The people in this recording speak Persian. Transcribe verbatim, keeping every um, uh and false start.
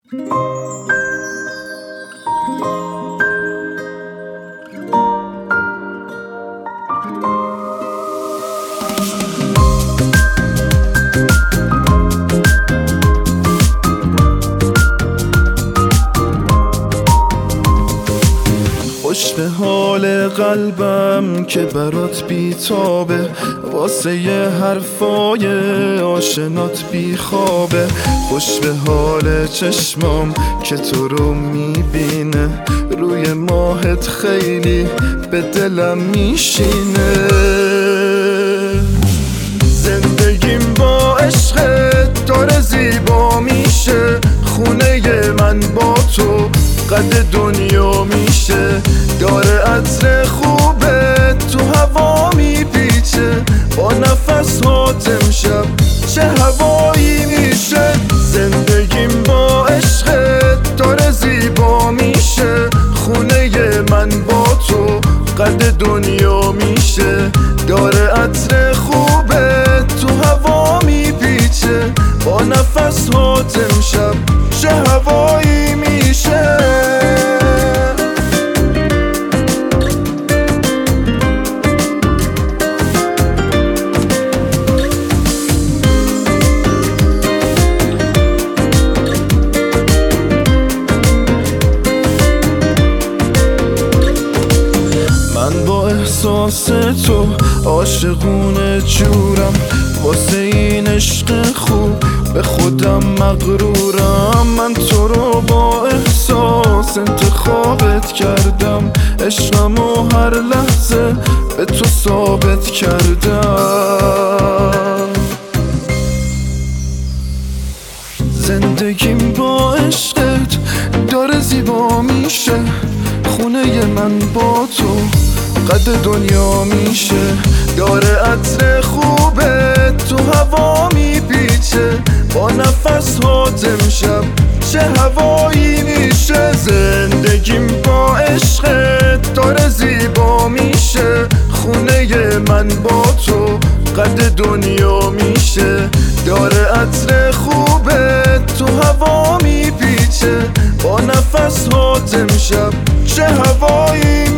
خوش به حال قلبم که برات بیتابه، واسه یه حرفای آشنات بیخوابه. خوش به حال چشمام که تو رو میبینه، روی ماهت خیلی به دلم میشینه. زندگیم با عشقت داره زیبا میشه، خونه من با تو قد دنیا میشه. داره عطر خوبه تو هوا میپیچه، با نفس هات امشب چه هوایی میشه. زندگیم با عشقت داره زیبا میشه، خونه من با تو قد دنیا میشه. داره عطر خوبه تو هوا میپیچه، با نفس هات امشب چه هوایی میشه. من با احساس تو عاشقونه جورم، واسه این عشق خوب به خودم مغرورم. من تو رو با احساس انتخابت کردم، عشقمو هر لحظه به تو ثابت کردم. زندگیم با عشقت داره زیبا میشه، خونه من با تو قد دنیا میشه. داره عطر خوبه تو هوا میپیچه، با نفس هات امشب چه هوایی میشه. زندگیم با عشقت داره زیبا میشه، خونه من با تو قد دنیا میشه. داره عطر خوبه تو هوا میپیچه، با نفس هات امشب چه هوایی